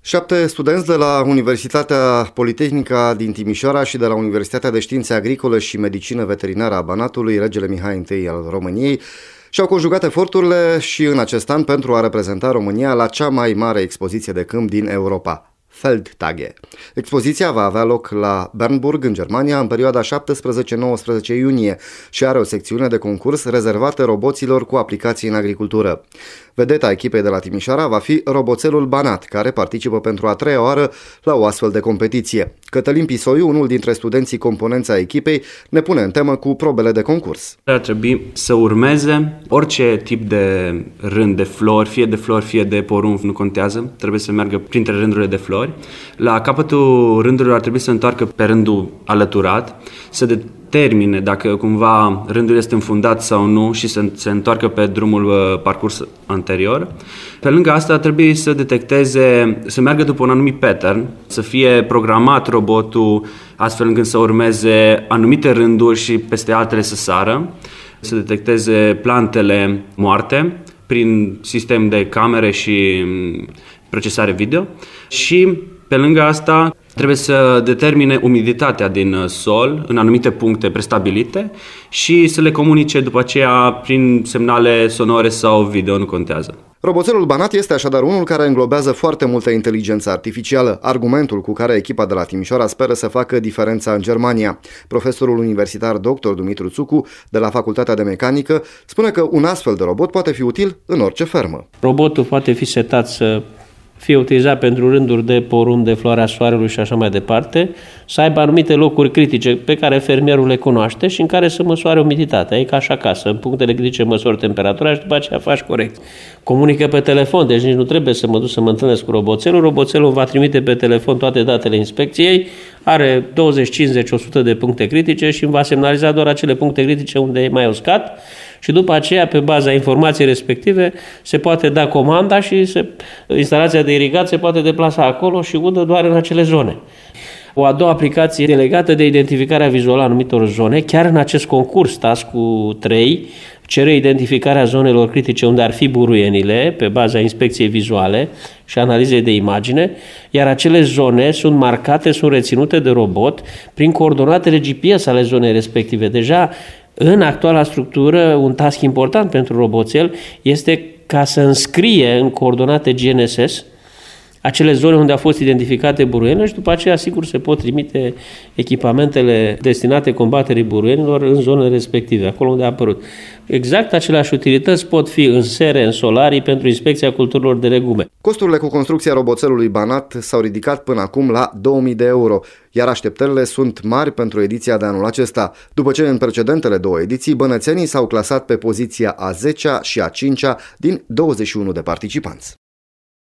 7 studenți de la Universitatea Politehnică din Timișoara și de la Universitatea de Științe Agricole și Medicină Veterinară a Banatului, Regele Mihai I al României, și-au conjugat eforturile și în acest an pentru a reprezenta România la cea mai mare expoziție de câmp din Europa, Feldtage. Expoziția va avea loc la Bernburg, în Germania, în perioada 17-19 iunie și are o secțiune de concurs rezervată roboților cu aplicații în agricultură. Vedeta echipei de la Timișoara va fi roboțelul Banat, care participă pentru a 3-a oară la o astfel de competiție. Cătălin Pisoiu, unul dintre studenții componența echipei, ne pune în temă cu probele de concurs. Ar trebui să urmeze orice tip de rând de flori, fie de porumb, nu contează, trebuie să meargă printre rândurile de flori. La capătul rândurilor ar trebui să întoarcă pe rândul alăturat, să determine dacă cumva rândul este înfundat sau nu și să se întoarcă pe drumul parcurs anterior. Pe lângă asta ar trebui să detecteze, să meargă după un anumit pattern, să fie programat robotul astfel încât să urmeze anumite rânduri și peste altele să sară, să detecteze plantele moarte prin sistem de camere și procesare video și pe lângă asta trebuie să determine umiditatea din sol în anumite puncte prestabilite și să le comunice după aceea prin semnale sonore sau video, nu contează. Roboțelul Banat este așadar unul care înglobează foarte multă inteligență artificială, argumentul cu care echipa de la Timișoara speră să facă diferența în Germania. Profesorul universitar dr. Dumitru Țucu, de la Facultatea de Mecanică, spune că un astfel de robot poate fi util în orice fermă. Robotul poate fi setat să fie utilizat pentru rânduri de porumb, de floarea soarelui și așa mai departe, să aibă anumite locuri critice pe care fermierul le cunoaște și în care să măsoare umiditatea. E ca și acasă, în punctele critice măsori temperatura și după aceea faci corect. Comunică pe telefon, deci nici nu trebuie să mă duc să mă întâlnesc cu roboțelul. Roboțelul va trimite pe telefon toate datele inspecției, are 20, 50, 100 de puncte critice și îmi va semnaliza doar acele puncte critice unde e mai uscat și după aceea, pe baza informației respective, se poate da comanda și instalația de irigație se poate deplasa acolo și udă doar în acele zone. O a doua aplicație e legată de identificarea vizuală a anumitor zone. Chiar în acest concurs, Task-ul 3, cere identificarea zonelor critice unde ar fi buruienile, pe baza inspecției vizuale și analizei de imagine, iar acele zone sunt marcate, sunt reținute de robot prin coordonatele GPS ale zonei respective. Deja, în actuala structură, un task important pentru roboțel este ca să înscrie în coordonate GNSS acele zone unde au fost identificate buruienile și după aceea, sigur, se pot trimite echipamentele destinate combaterii buruienilor în zonele respective, acolo unde a apărut. Exact aceleași utilități pot fi în sere, în solarii, pentru inspecția culturilor de legume. Costurile cu construcția roboțelului Banat s-au ridicat până acum la 2000 de euro, iar așteptările sunt mari pentru ediția de anul acesta, după ce în precedentele 2 ediții bănățenii s-au clasat pe poziția a 10-a și a 5-a din 21 de participanți.